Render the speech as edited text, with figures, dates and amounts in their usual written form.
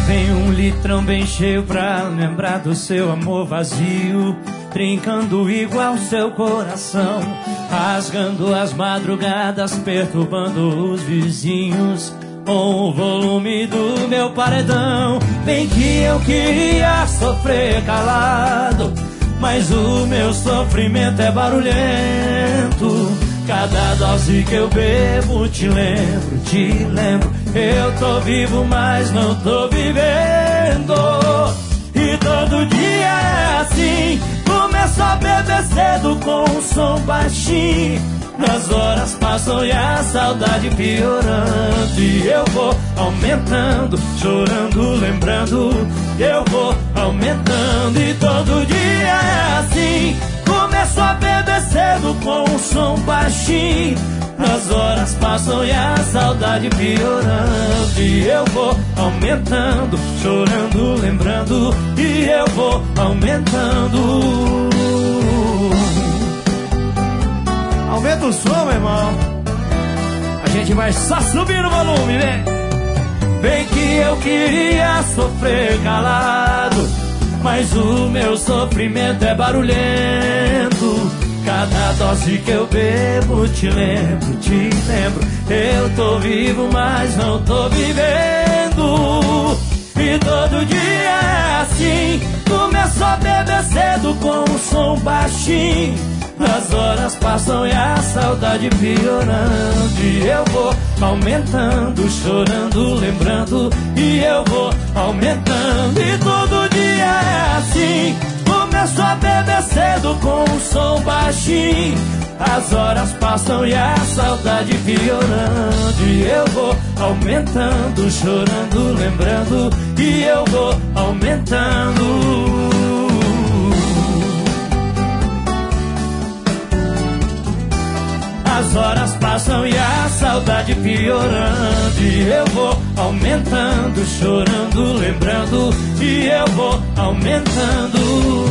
Vem um litrão bem cheio pra lembrar do seu amor vazio, trincando igual seu coração, rasgando as madrugadas, perturbando os vizinhos com o volume do meu paredão. Bem que eu queria sofrer calado, mas o meu sofrimento é barulhento. Cada dose que eu bebo te lembro, te lembro. Eu tô vivo, mas não tô vivendo. E todo dia é assim, começo a beber cedo com um som baixinho. As horas passam e a saudade piorando, e eu vou aumentando, chorando, lembrando. Eu vou aumentando e todo dia é assim, começo a beber cedo com um som baixinho. As horas passam e a saudade piorando, e eu vou aumentando, chorando, lembrando. E eu vou aumentando. Aumenta o som, meu irmão. A gente vai só subir o volume, né? Bem que eu queria sofrer calado, mas o meu sofrimento é barulhento. Cada dose que eu bebo te lembro, te lembro. Eu tô vivo, mas não tô vivendo. E todo dia é assim, começo a beber cedo com um som baixinho. As horas passam e a saudade piorando, e eu vou aumentando, chorando, lembrando. E eu vou aumentando e todo dia é assim, começo a beber cedo com um som baixinho. As horas passam e a saudade piorando, e eu vou aumentando, chorando, lembrando. E eu vou aumentando. As horas passam e a saudade piorando, e eu vou aumentando, chorando, lembrando. E eu vou aumentando.